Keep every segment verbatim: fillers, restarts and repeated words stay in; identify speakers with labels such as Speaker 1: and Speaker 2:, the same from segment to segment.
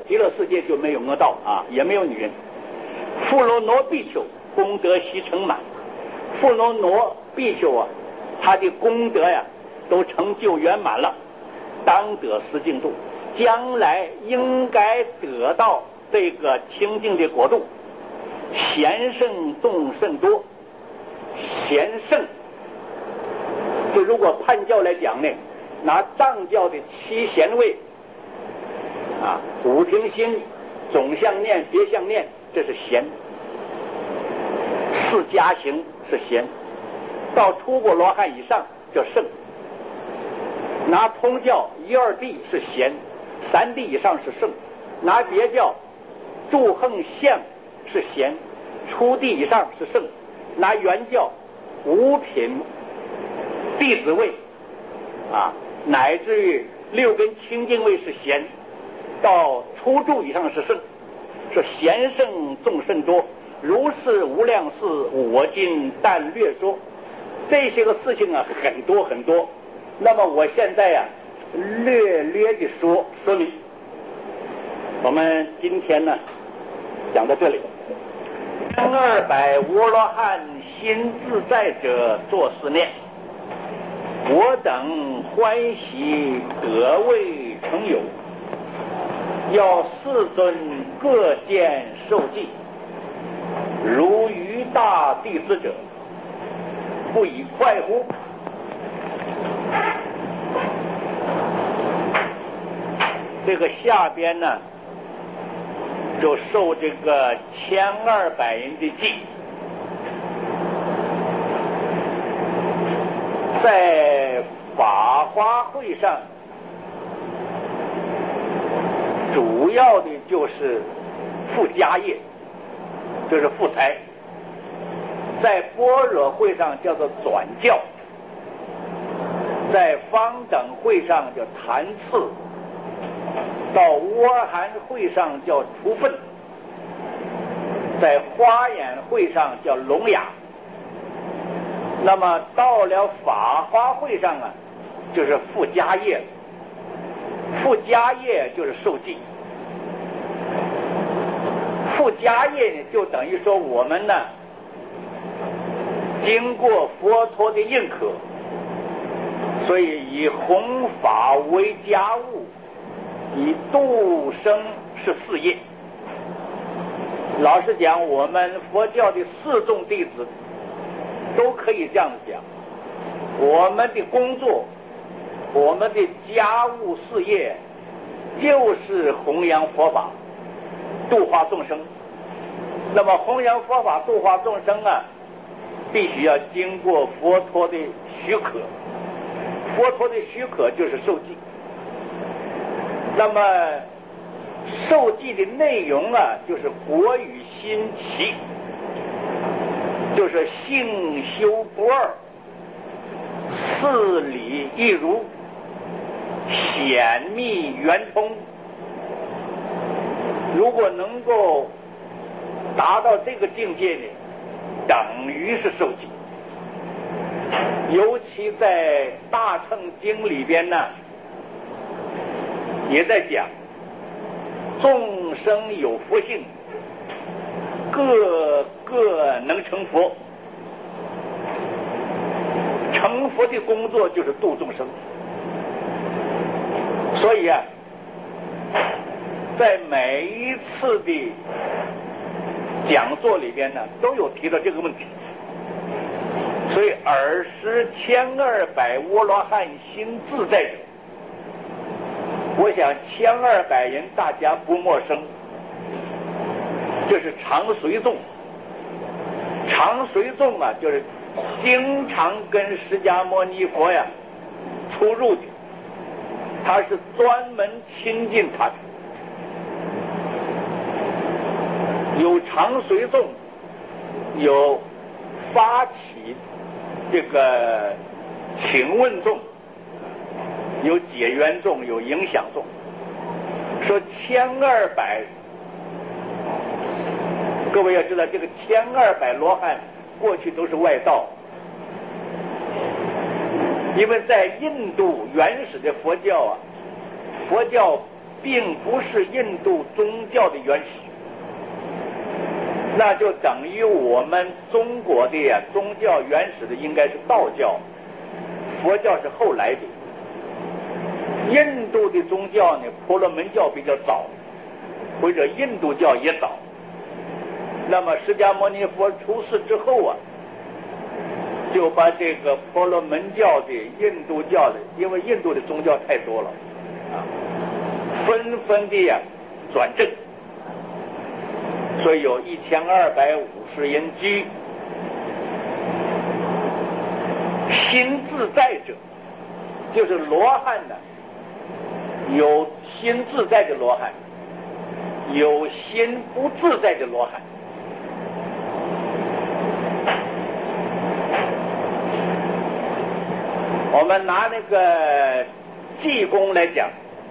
Speaker 1: 极乐世界就没有恶道啊，也没有女人。富罗罗比丘功德悉成满，富罗罗比丘啊，他的功德呀都成就圆满了，当得十净土，将来应该得到这个清净的国度。贤圣众甚多，贤圣就如果判教来讲呢，拿藏教的七贤位啊，五平心、总相念、别相念，这是贤；四加行是贤；到出果罗汉以上叫圣。拿通教一二谛是贤，三谛以上是圣；拿别教住横相是贤，初地以上是圣；拿原教五品弟子位啊，乃至于六根清净位是贤，到初住以上是圣。说贤圣众甚多，如是无量事，我今但略说。这些个事情啊，很多很多。那么我现在呀、啊，略略的说说明。我们今天呢，讲到这里。三二百阿罗汉心自在者作是念：我等欢喜得未成有，要世尊各见受记，如于大弟子者，不以快乎？这个下边呢，就受这个千二百人的记，在法华会上，主要的就是附家业，就是附财；在般若会上叫做转教，在方等会上叫谈次，到阿含会上叫除分，在花眼会上叫聋哑。那么到了法华会上啊，就是附家业，附家业就是受记。附家业呢，就等于说我们呢，经过佛陀的认可，所以以弘法为家务，以度生是事业。老实讲，我们佛教的四众弟子都可以这样子讲，我们的工作，我们的家务事业，就是弘扬佛法，度化众生。那么弘扬佛法度化众生啊，必须要经过佛陀的许可，佛陀的许可就是受记。那么受记的内容啊，就是国语心齐，就是性修不二，事理一如，显密圆通。如果能够达到这个境界呢，等于是受记。尤其在大乘经里边呢，也在讲众生有福性，个个能成佛。成佛的工作就是度众生。所以啊，在每一次的讲座里边呢，都有提到这个问题。所以尔时千二百阿罗汉心自在者，我想千二百人大家不陌生，就是常随众。常随众啊，就是经常跟释迦牟尼佛呀出入的，他是专门亲近他的。有常随众，有发起这个请问众，有解缘众，有影响众。说千二百，各位要知道，这个千二百罗汉过去都是外道，因为在印度原始的佛教啊，佛教并不是印度宗教的原始，那就等于我们中国的呀宗教原始的应该是道教，佛教是后来的。印度的宗教呢，婆罗门教比较早，或者印度教也早。那么释迦牟尼佛出世之后啊，就把这个婆罗门教的、印度教的，因为印度的宗教太多了啊，纷纷的呀转正，所以有一千二百五十人居。心自在者，就是罗汉呢，有心自在的罗汉，有心不自在的罗汉。我们拿那个济公来讲，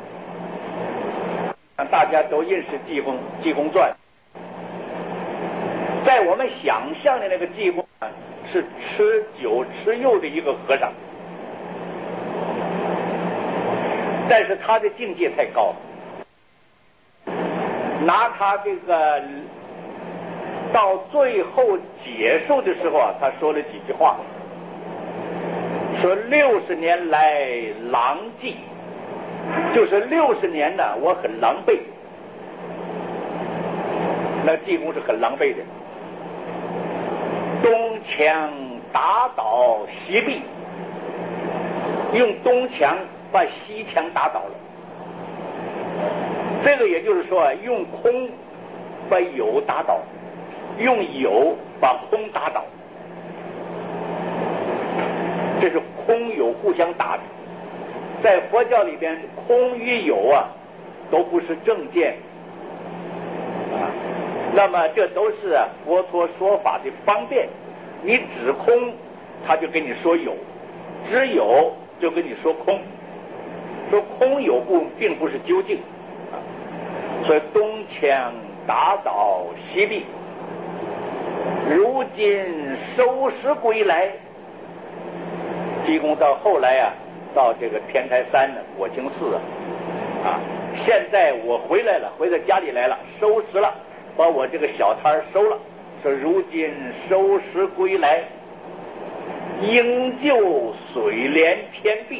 Speaker 1: 大家都认识济公，济公传。在我们想象的那个济公啊，是吃酒吃肉的一个和尚，但是他的境界太高了。拿他这个到最后结束的时候啊，他说了几句话，说六十年来狼藉，就是六十年呢，我很狼狈。那济公是很狼狈的，东墙打倒西壁，用东墙把西墙打倒了。这个也就是说，用空把有打倒，用有把空打倒。这是空有互相打的。在佛教里边，空与有啊，都不是正见啊。那么这都是啊佛陀说法的方便。你指空，他就跟你说有；只有就跟你说空。说空有不并不是究竟啊。所以东墙打倒西壁，如今收拾归来。济公到后来啊，到这个天台山呢，果清寺啊，啊，现在我回来了，回到家里来了，收拾了，把我这个小摊收了，说如今收拾归来，应就水帘天壁。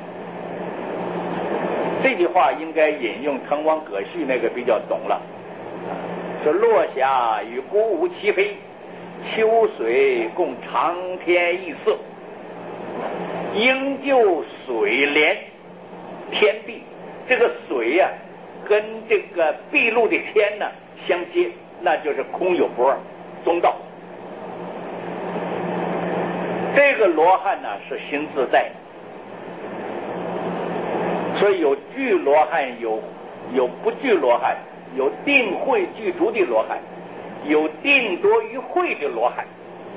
Speaker 1: 这句话应该引用滕王阁序那个比较懂了，说落霞与孤鹜齐飞，秋水共长天一色。应就水连天壁，这个水呀、啊，跟这个碧露的天呢相接，那就是空有不二，中道。这个罗汉呢是心自在，所以有具罗汉，有有不具罗汉，有定慧具足的罗汉，有定多于慧的罗汉。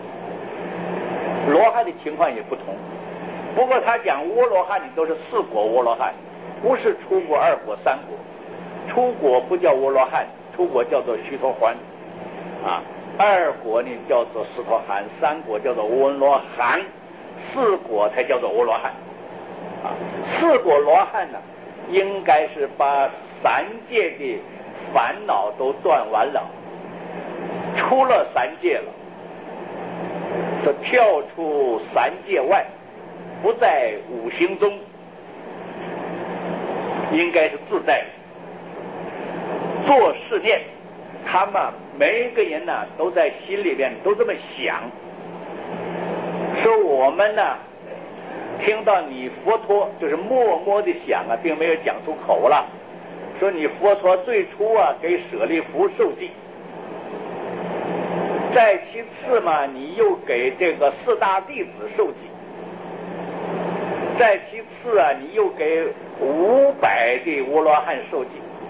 Speaker 1: 罗汉的情况也不同。不过他讲阿罗汉，你都是四果阿罗汉，不是初果、二果、三果。初果不叫阿罗汉，初果叫做须陀洹，啊，二果呢叫做斯陀含，三果叫做阿罗汉，四果才叫做阿罗汉。啊，四果罗汉呢，应该是把三界的烦恼都断完了，出了三界了，说跳出三界外。不在五行中，应该是自在做试念。他们每一个人呢，都在心里边都这么想，说我们呢，听到你佛陀就是默默的想啊，并没有讲出口了。说你佛陀最初啊，给舍利弗受记，再其次嘛，你又给这个四大弟子受记。再其次啊，你又给五百的阿罗汉受记。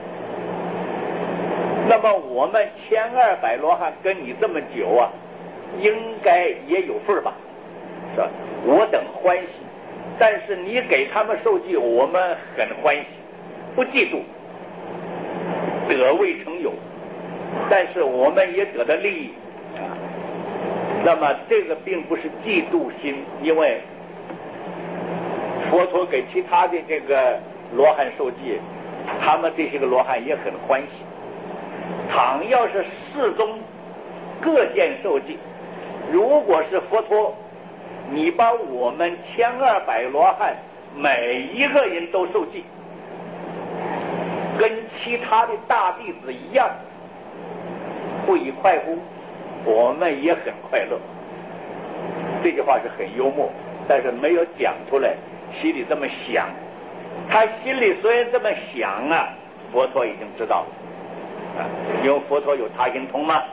Speaker 1: 那么我们千二百罗汉跟你这么久啊，应该也有份吧？是吧？我等欢喜，但是你给他们受记，我们很欢喜，不嫉妒，得未成有，但是我们也得到利益啊。那么这个并不是嫉妒心，因为佛陀给其他的这个罗汉受记， 他们这些个罗汉也很欢喜。倘要是世宗各件受记，如果是佛陀，你把我们千二百罗汉每一个人都受记，跟其他的大弟子一样，不以快乎？我们也很快乐。这句话是很幽默，但是没有讲出来，心里这么想。他心里虽然这么想啊，佛陀已经知道了，啊，因为佛陀有他心通嘛。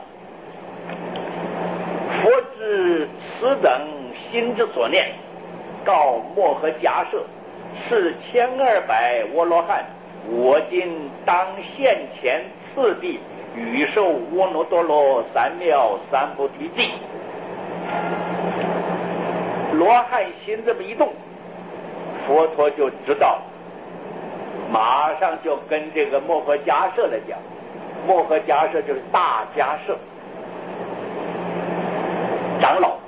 Speaker 1: 佛知此等心之所念，告摩诃迦摄，是千二百阿罗汉，我今当现前次第与受阿耨多罗三藐三菩提记。罗汉心这么一动，佛陀就知道了，马上就跟这个摩诃迦摄来讲。摩诃迦摄就是大迦摄长老，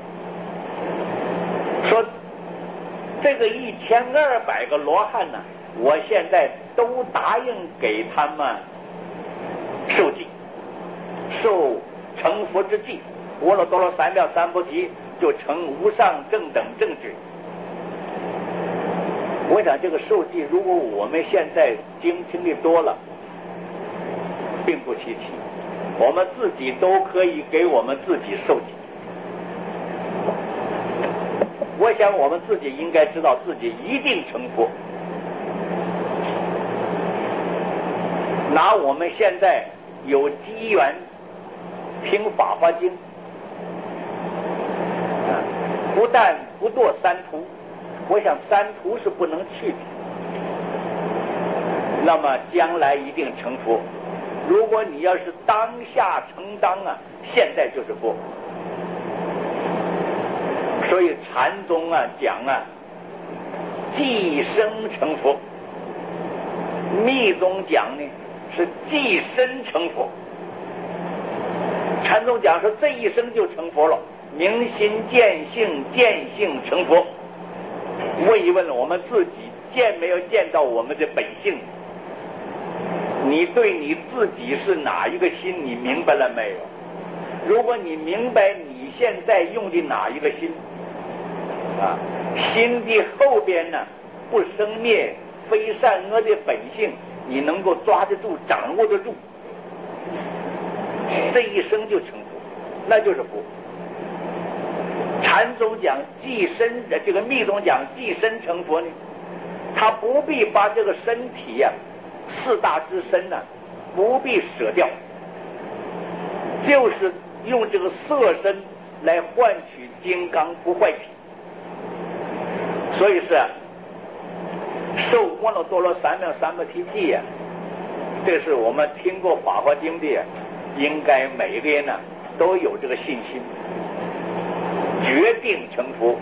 Speaker 1: 说这个一千二百个罗汉呢，我现在都答应给他们受记，受成佛之记，阿耨多罗三藐三菩提，就成无上正等正觉。我想这个受记，如果我们现在经听的多了，并不稀奇，我们自己都可以给我们自己受记。我想我们自己应该知道自己一定成佛。拿我们现在有机缘听《法华经》，不但不堕三途，我想三途是不能去的，那么将来一定成佛。如果你要是当下成当啊，现在就是佛。所以禅宗啊讲啊，即生成佛；密宗讲呢是即身成佛。禅宗讲说这一生就成佛了，明心见性，见性成佛。问一问我们自己，见没有见到我们的本性？你对你自己是哪一个心，你明白了没有？如果你明白你现在用的哪一个心啊，心的后边呢不生灭非善恶的本性，你能够抓得住，掌握得住，这一生就成佛，那就是佛。禅宗讲即身，这个密宗讲即身成佛呢，他不必把这个身体呀、啊、四大之身呢、啊、不必舍掉，就是用这个色身来换取金刚不坏体。所以是受阿耨多罗三藐三菩提记呀，这是我们听过《法华经》的，应该每个人呢都有这个信心，决定成佛。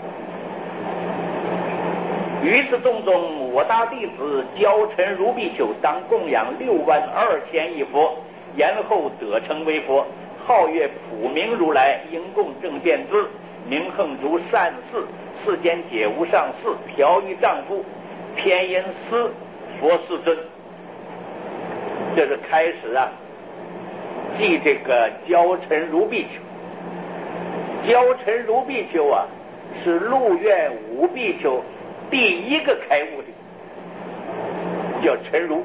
Speaker 1: 于是众中，我大弟子教陈如比丘当供养六万二千亿佛，然后得成为佛，号曰普明如来，应供正遍知，明恒如善事，世间解无上士，调御丈夫，偏因思佛世尊。这是开始啊，记这个教陈如比丘。教陈如比丘啊，是鹿苑五比丘第一个开悟的，叫陈如，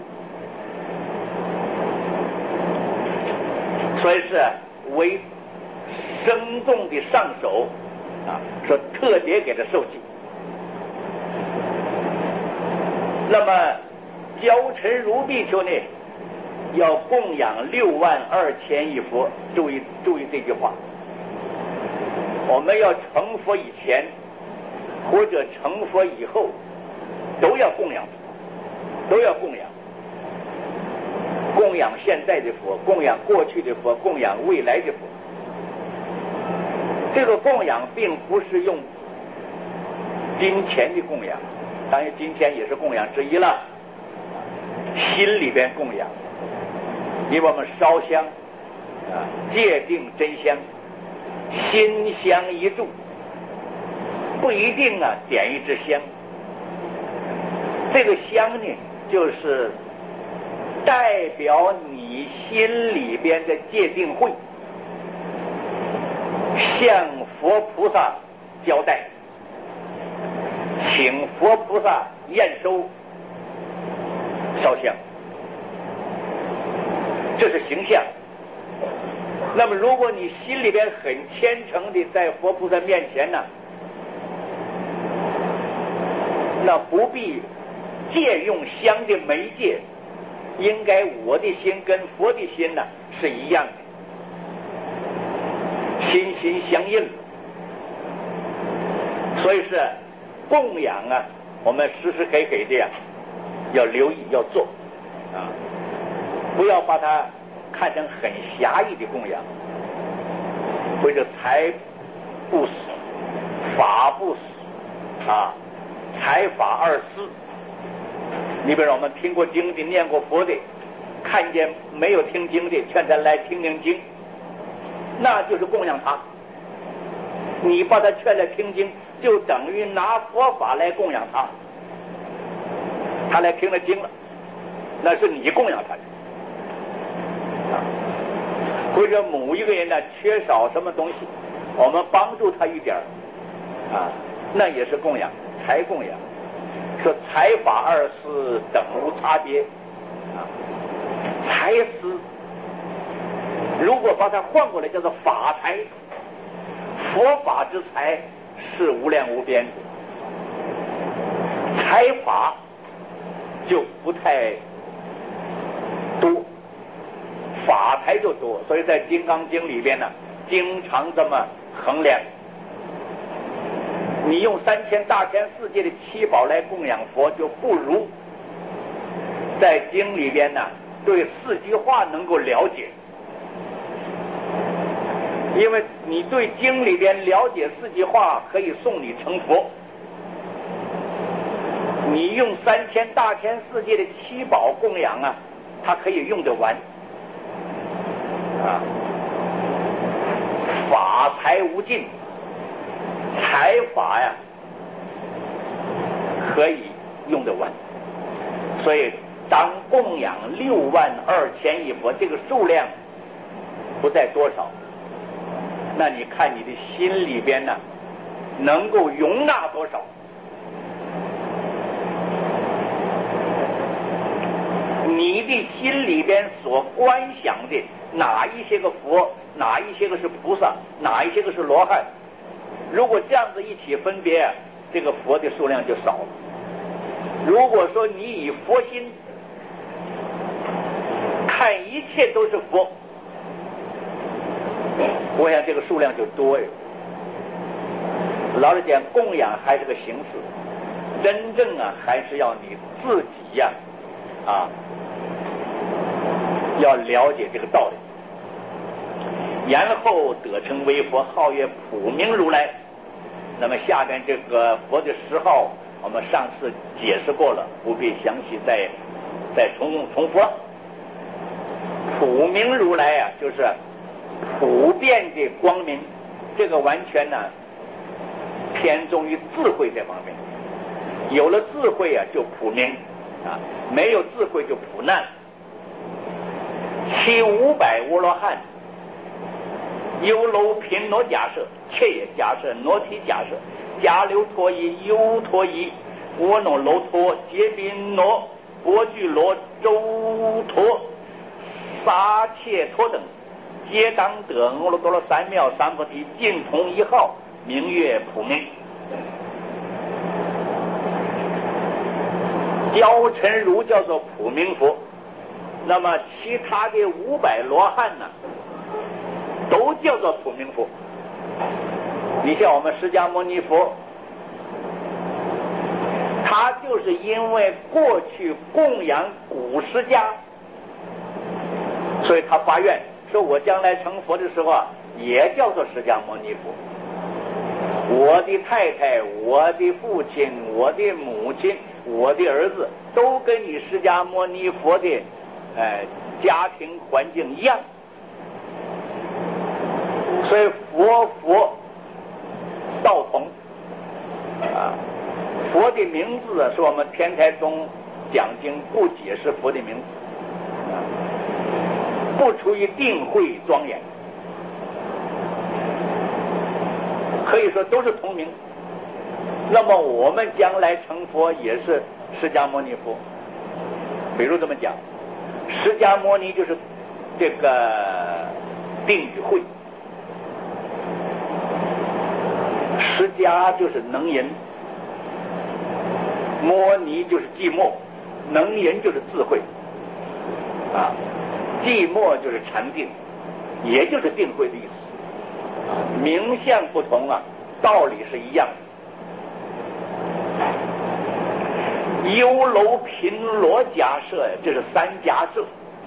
Speaker 1: 所以是为生动的上首啊，说特别给他受记。那么教陈如比丘呢，要供养六万二千亿佛。注意注意这句话，我们要成佛以前或者成佛以后都要供养，都要供养，供养现在的佛，供养过去的佛，供养未来的佛。这个供养并不是用金钱的供养，当然金钱也是供养之一了，心里边供养。因为我们烧香啊，戒定真香，心香一炷，不一定啊点一支香。这个香呢，就是代表你心里边的戒定慧，向佛菩萨交代，请佛菩萨验收烧香，这是形象。那么如果你心里边很虔诚的在佛菩萨面前呢，那不必借用香的媒介，应该我的心跟佛的心呢是一样的，心心相印。所以是供养啊，我们时时刻刻的呀要留意要做啊，不要把它看成很狭义的供养，或者财不死法不死啊，财法二思。你比如我们听过经的念过佛的，看见没有听经的劝他来听听经，那就是供养他。你把他劝来听经，就等于拿佛法来供养他，他来听了经了，那是你供养他的。或者某一个人呢缺少什么东西，我们帮助他一点啊，那也是供养，财供养。说财法二思等无差别啊，财思如果把它换过来叫做法财，佛法之财是无量无边的，财法就不太多，法财就多。所以在《金刚经》里边呢，经常这么衡量。你用三千大千世界的七宝来供养佛，就不如在经里边呢对四句话能够了解。因为你对经里边了解四句话，可以送你成佛。你用三千大千世界的七宝供养啊，它可以用得完啊。法财无尽，财法呀可以用得完。所以当供养六万二千亿佛，这个数量不在多少，那你看你的心里边呢能够容纳多少。你的心里边所观想的哪一些个佛，哪一些个是菩萨，哪一些个是罗汉，如果这样子一起分别啊，这个佛的数量就少了。如果说你以佛心看一切都是佛，我想这个数量就多呀。老实讲，供养还是个形式，真正啊还是要你自己呀啊，啊要了解这个道理，然后得称为佛，号曰普明如来。那么下边这个佛的十号，我们上次解释过了，不必详细再再重重复了。普明如来啊，就是普遍的光明，这个完全呢偏重于智慧这方面。有了智慧啊，就普明啊；没有智慧就普难。其五百无罗汉，优楼频罗假设，切也假设，罗提假设，迦留陀夷，优陀夷，窝罗楼陀，结宾罗，波具罗，周陀，沙切陀等，皆当得阿耨多罗三藐三菩提，尽同一号，名曰普明。教尘如叫做普明佛。那么其他的五百罗汉呢，都叫做普明佛。你像我们释迦牟尼佛，他就是因为过去供养古释迦，所以他发愿说，我将来成佛的时候啊，也叫做释迦牟尼佛。我的太太，我的父亲，我的母亲，我的儿子，都跟你释迦牟尼佛的呃，家庭环境一样，所以佛佛道同啊。佛的名字啊，是我们天台宗讲经不解释佛的名字， 不出于定慧庄严，可以说都是同名。那么我们将来成佛也是释迦牟尼佛。比如这么讲，释迦牟尼就是这个定与慧，释迦就是能言，摩尼就是寂寞，能言就是智慧啊，寂寞就是禅定，也就是定慧的意思。名相不同啊，道理是一样的。优楼频罗迦舍呀，这是三迦舍，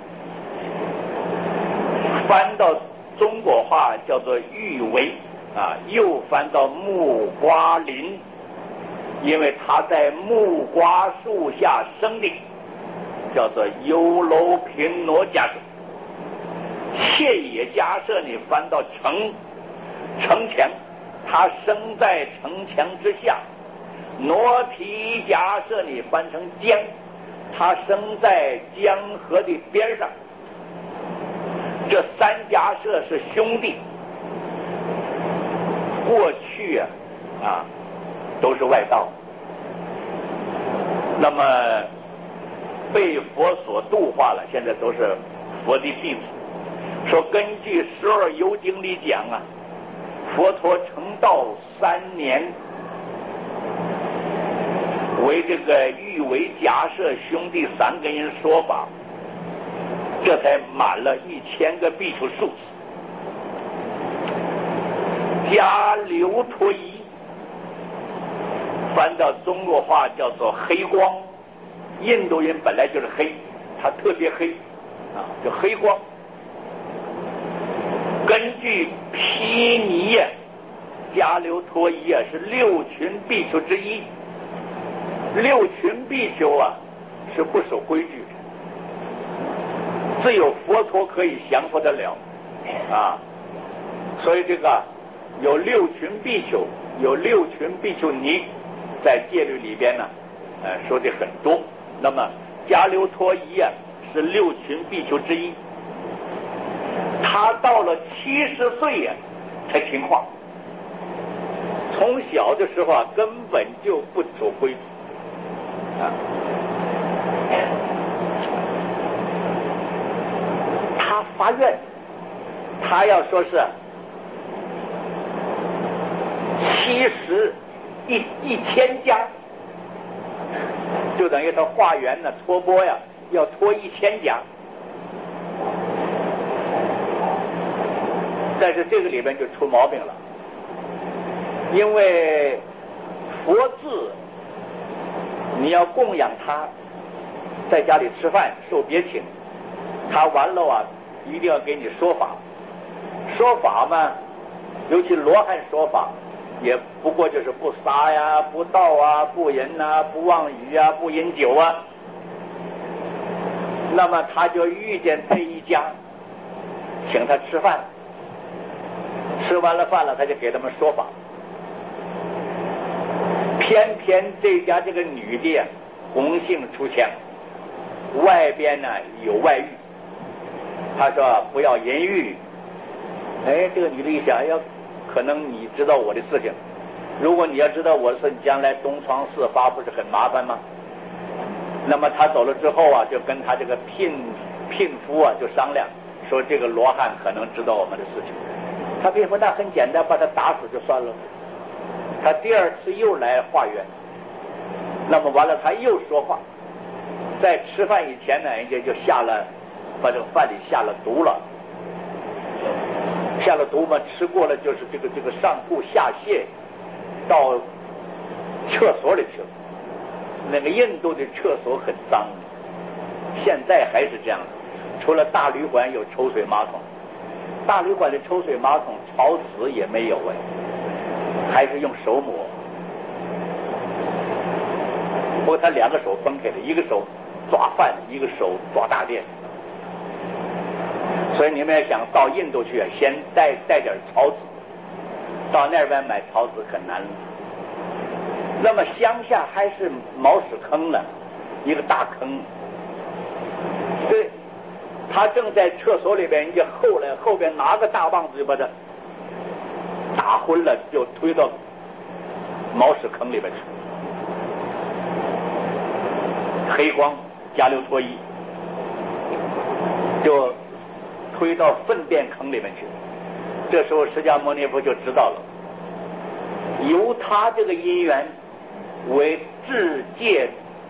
Speaker 1: 翻到中国话叫做玉为啊，又翻到木瓜林，因为他在木瓜树下生的，叫做优楼频罗迦舍。切也迦舍呢，翻到城城墙，他生在城墙之下。挪提迦舍呢，翻成江，他生在江河的边上。这三迦舍是兄弟，过去啊啊都是外道，那么被佛所度化了，现在都是佛的弟子。说根据《十二游经》里讲啊，佛陀成道三年，为这个欲为迦舍兄弟三个人说法，这才满了一千个比丘数字。迦留陀夷翻到中国话叫做黑光，印度人本来就是黑，他特别黑啊，就黑光。根据毗尼呀，迦留陀夷啊是六群比丘之一。六群比丘啊是不守规矩的，只有佛陀可以降服得了啊。所以这个有六群比丘，有六群比丘尼，在戒律里边呢，呃说的很多。那么迦留陀夷啊是六群比丘之一，他到了七十岁呀、啊、才听话，从小的时候啊根本就不守规矩。啊，他发愿，他要说是七十一一千家，就等于他化缘呢，托钵呀，要托一千家。但是这个里边就出毛病了，因为佛字。你要供养他，在家里吃饭受别请，他完了啊，一定要给你说法。说法嘛，尤其罗汉说法，也不过就是不杀呀、不盗啊、不淫啊、不妄语啊、不饮酒啊。那么他就遇见这一家，请他吃饭，吃完了饭了，他就给他们说法。偏偏这家这个女的啊，红杏出墙，外边呢有外遇。他说不要淫欲。哎，这个女的一想，要可能你知道我的事情，如果你要知道我的事，将来东窗事发不是很麻烦吗？那么他走了之后啊，就跟他这个聘聘夫啊就商量，说这个罗汉可能知道我们的事情。他并说那很简单，把他打死就算了。他第二次又来化缘，那么完了他又说话，在吃饭以前呢，人家就下了，把这个饭里下了毒了，下了毒嘛，吃过了就是这个这个上吐下泻，到厕所里去了。那个印度的厕所很脏，现在还是这样的，除了大旅馆有抽水马桶，大旅馆的抽水马桶草纸也没有哎。还是用手抹，不过他两个手分开的，一个手抓饭，一个手抓大便。所以你们要想到印度去啊，先带带点草纸，到那边买草纸很难了。那么乡下还是茅屎坑呢，一个大坑。对， 他正在厕所里边，人家后来后边拿个大棒子就把他打昏了，就推到毛屎坑里边去。黑光加硫脱衣就推到粪便坑里面去。这时候释迦牟尼佛就知道了，由他这个因缘为至戒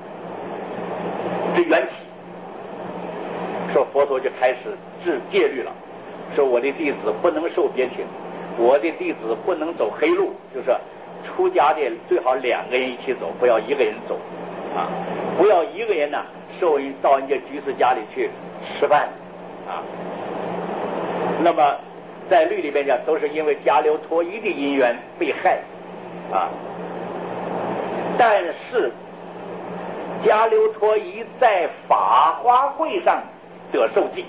Speaker 1: 之缘起，说佛陀就开始治戒律了，说我的弟子不能受别情，我的弟子不能走黑路，就是出家的最好两个人一起走，不要一个人走啊，不要一个人呢受人到人家居士家里去吃饭啊。那么在律里边讲，都是因为迦留陀夷的因缘被害啊。但是迦留陀夷在法华会上得受记，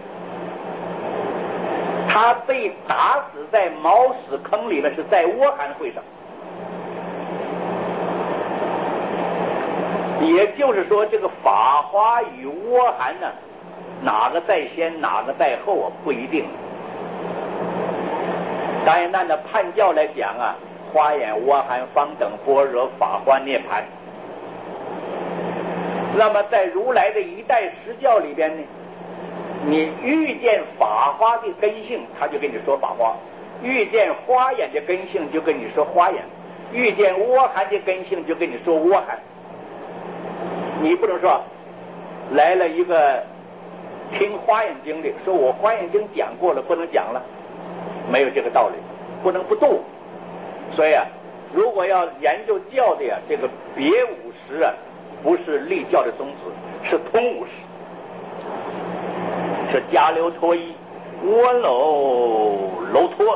Speaker 1: 他被打死在毛屎坑里面，是在窝寒会上。也就是说，这个法华与窝寒呢，哪个在先，哪个在后啊，不一定。当然，按照判教来讲啊，花眼、窝寒、方等、般若、法华、涅槃。那么在如来的一代实教里边呢，你遇见法华的根性，他就跟你说法华；遇见花眼的根性，就跟你说花眼；遇见窝寒的根性，就跟你说窝寒。你不能说来了一个听花眼经的，说我花眼经讲过了，不能讲了，没有这个道理，不能不度。所以啊，如果要研究教的呀、啊，这个别五十啊，不是立教的宗旨，是通五十，是迦留陀夷、窝楼楼托、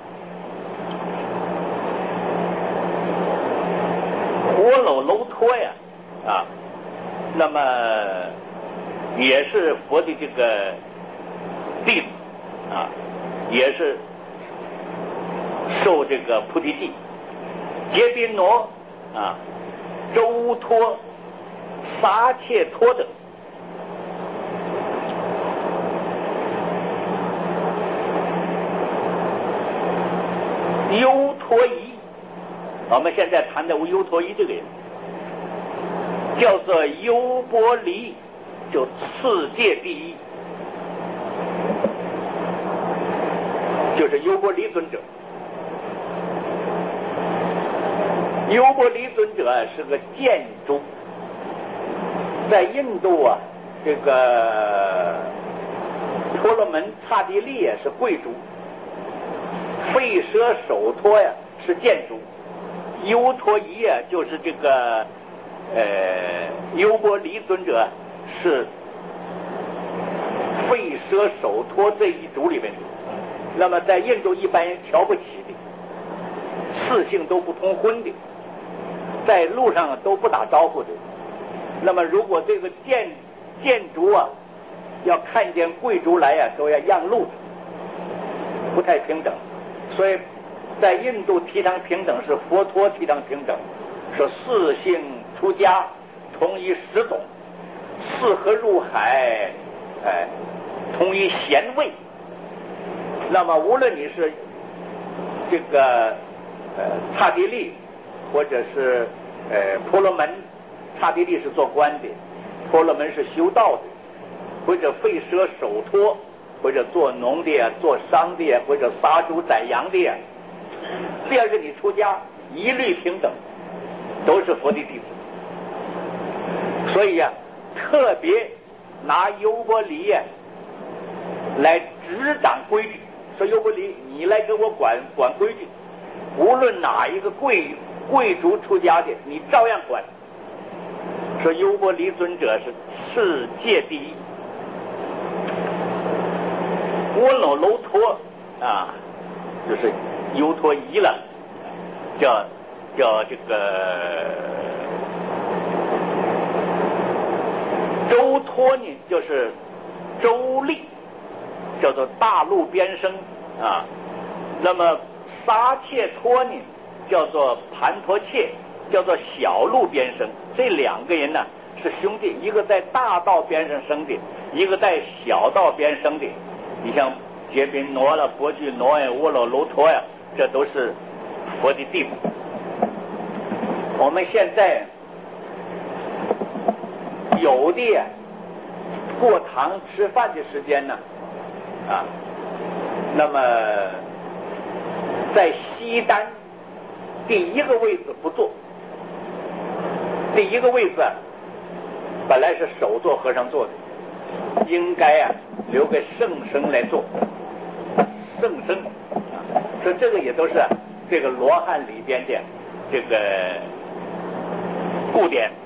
Speaker 1: 窝楼楼托呀啊。那么也是佛的这个弟子啊，也是受这个菩提记、杰宾罗啊、周托、撒切托等。优陀夷，我们现在谈的优陀夷这个人叫做优波离，就次界第一，就是优波离尊者。优波离尊者是个贱猪，在印度啊，这个婆罗门刹帝利啊是贵族，吠舍首托呀是贱猪，优陀夷啊就是这个呃优波离尊者是吠舍首托这一族里面的。那么在印度一般人瞧不起的，四姓都不通婚的，在路上都不打招呼的。那么如果这个贱贱族啊要看见贵族来啊，都要让路的，不太平等。所以在印度提倡平等，是佛陀提倡平等，说四姓出家同一十种，四合入海，哎，同一贤位。那么无论你是这个呃刹帝利，或者是呃婆罗门，刹帝利是做官的，婆罗门是修道的，或者吠舍首托，或者做农的呀，做商的呀，或者杀猪宰羊的呀，只要是你出家，一律平等，都是佛的弟子。所以呀、啊，特别拿优波离呀来执掌规矩，说优波离，你来给我管管规矩，无论哪一个贵贵族出家的，你照样管。说优波离尊者是世界第一。窝楼楼托啊，就是优陀夷了，叫叫这个周托呢，就是周利，叫做大陆边生啊。那么撒切托呢，叫做盘陀切，叫做小路边生。这两个人呢是兄弟，一个在大道边上生的， 一个在小道边生的，你像结宾挪了、伯具挪呀、乌老楼陀呀，这都是佛的弟子。我们现在有的过堂吃饭的时间呢，啊，那么在西单第一个位置不坐，第一个位置本来是首座和尚坐的，应该啊留给圣僧来做。圣僧，说这个也都是这个罗汉里边的这个故典。